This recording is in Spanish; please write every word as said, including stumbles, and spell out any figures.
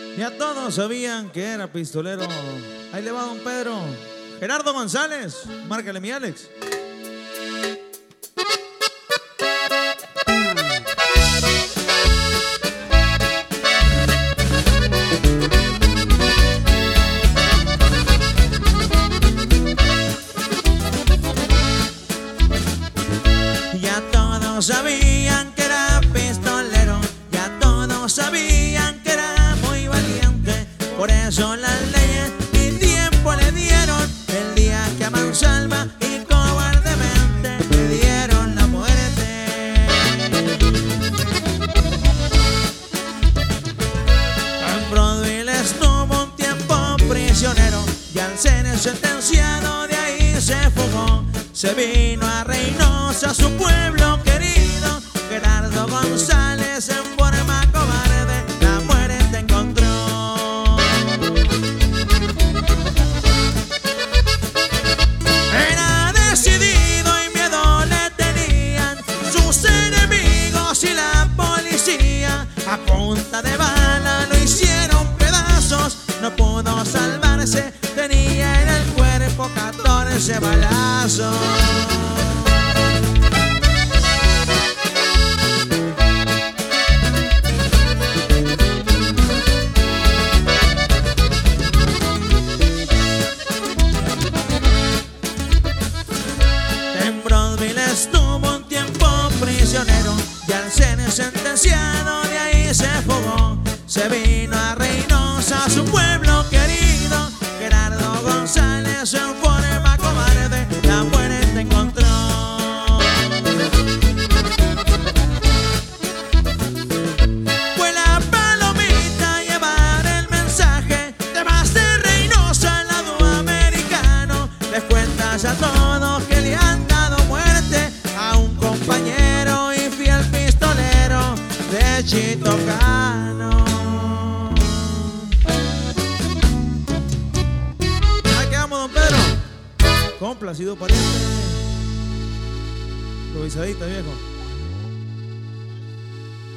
Ya todos sabían que era pistolero. Ahí le va don Pedro. Gerardo González, márcale mi Alex. Ya todos sabían que era pistolero, ya todos sabían que era muy valiente. Por eso las leyes y tiempo le dieron el día que a mansalva y cobardemente le dieron la muerte. En Broadville estuvo un tiempo prisionero y al ser sentenciado de ahí se fugó. Se vino a Reynosa, su pueblo querido. Gerardo González en forma cobarde la muerte encontró. Era decidido y miedo le tenían sus enemigos y la policía. A punta de bala lo hicieron pedazos, no pudo salvarse, tenía en el cuerpo catorce balazos. En Broadville estuvo un tiempo prisionero y al ser sentenciado de ahí se fugó. Se vino a Reynosa, su pueblo querido. Gerardo González en forma cobarde la muerte encontró. Fue la palomita llevar el mensaje de más de Reynosa al lado americano. Les cuentas a todos que le han dado muerte a un compañero y fiel pistolero de Chito Cano. Don Pedro, complacido pariente, improvisadita viejo.